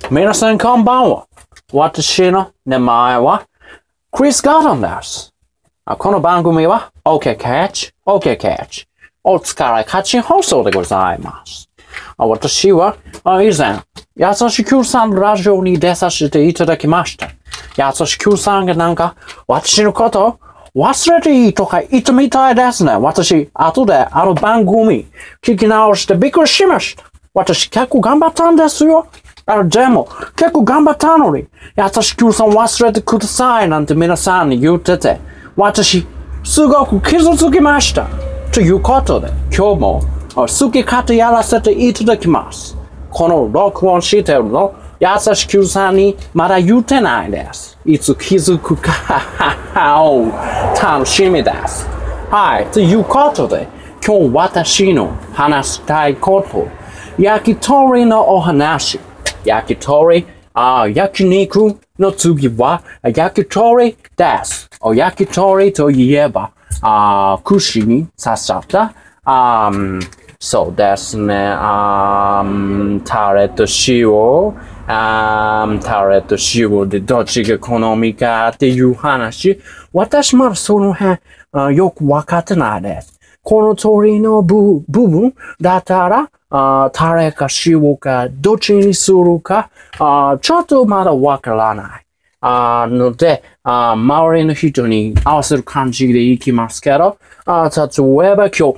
皆さんこんばんは。私の名前はクリス・ガードンです。この番組は OK Catch、OK Catch、お疲れカチン放送でございます。私は以前、優しくさんのラジオに出させていただきました。優しくさんがなんか私のこと忘れていいとか言ったみたいですね。私、後で番組聞き直してびっくりしました。私結構頑張ったんですよ。でも、結構頑張ったのに、優しくさん忘れてくださいなんて皆さんに言ってて、私、すごく傷つきました。ということで、今日も好き勝手やらせていただきます。この録音してるの、優しくさんにまだ言ってないです。いつ気づくか、楽しみです。はい、ということで、今日私の話したいこと、焼き鳥のお話。焼き鳥、焼肉の次は焼き鳥です。焼き鳥といえば、串に刺さった、そうですね、タレと塩、タレと塩でどっちが好みかっていう話。私まだその辺、よくわかってないです。この鳥の部分だったら、タレか塩かどっちにするか、ちょっとまだわからない。ので、周りの人に合わせる感じでいきますけど、例えば今日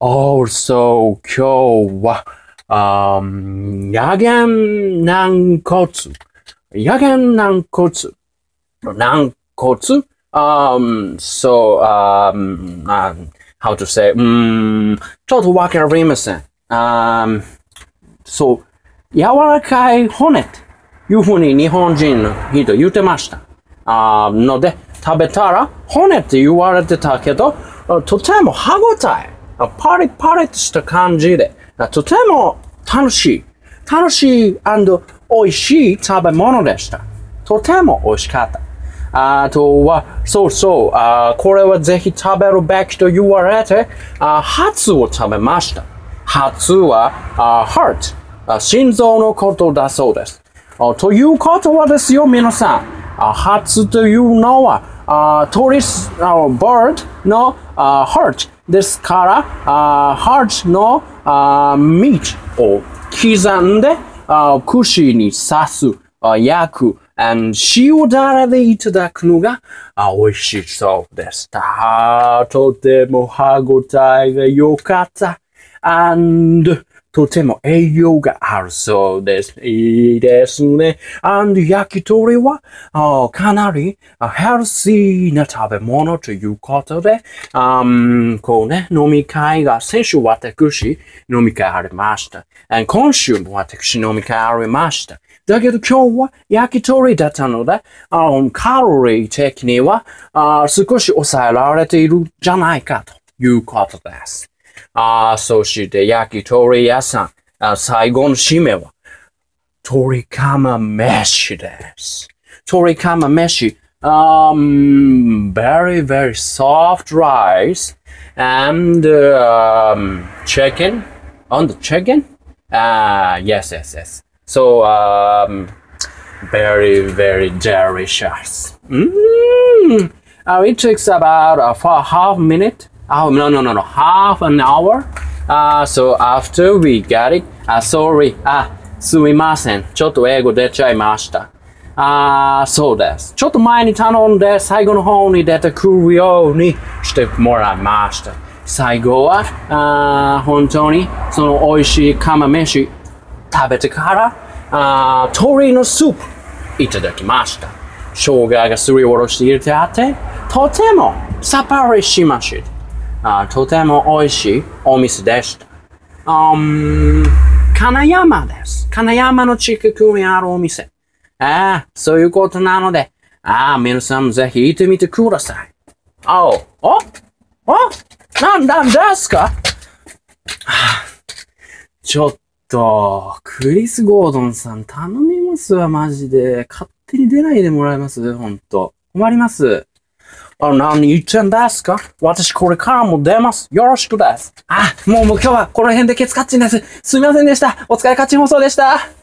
は、ヤゲン軟骨。ヤゲン軟骨。軟骨how to say, ちょっとわかりません。そう、柔らかい骨っていうふうに日本人の人言ってました。ので、食べたら骨って言われてたけど、とても歯ごたえ、パリパリとした感じで、とても楽しい美味しい食べ物でした。とても美味しかった。あとは、これはぜひ食べるべきと言われて、ハツを食べました。ハツは、heart、心臓のことだそうです。ということはですよ、皆さん。ハツというのは、bird の、heart ですから、heart の、meat を刻んで、串に刺す、焼く、塩だれでいただくのが美味しそうでした。とても歯ごたえが良かった。とても栄養があるそうです。いいですね。焼き鳥はかなりヘルシーな食べ物ということで、飲み会が、先週私飲み会ありました。今週も私飲み会ありました。だけど今日は焼き鳥だったので、カロリー的には少し抑えられているじゃないかということです。そして焼き鳥屋さん、最後の締めは、鶏釜飯です。鶏釜飯、very, very soft rice and chicken. On the chicken? Yes. So, very, very delicious. It takes about half minute. No, half an hour. So after we got it, sorry. すみません。ちょっと英語出ちゃいました。そうです。ちょっと前に頼んで最後の方に出てくるようにしてもらいました。最後は、本当にその美味しい釜飯食べてから、鶏のスープいただきました。生姜がすりおろして入れてあって、とてもさっぱりしました。とても美味しいお店でした。金山です。金山の近くにあるお店。そういうことなので、皆さんもぜひ行ってみてください。なんですか？ちょっと、クリス・ゴードンさん頼みますわ、マジで。勝手に出ないでもらえます？ほんと。困ります。何言ってんですか？私これからも出ます。よろしくです。もう今日はこの辺でケツカッチンです。すみませんでした。お疲れカッチン放送でした。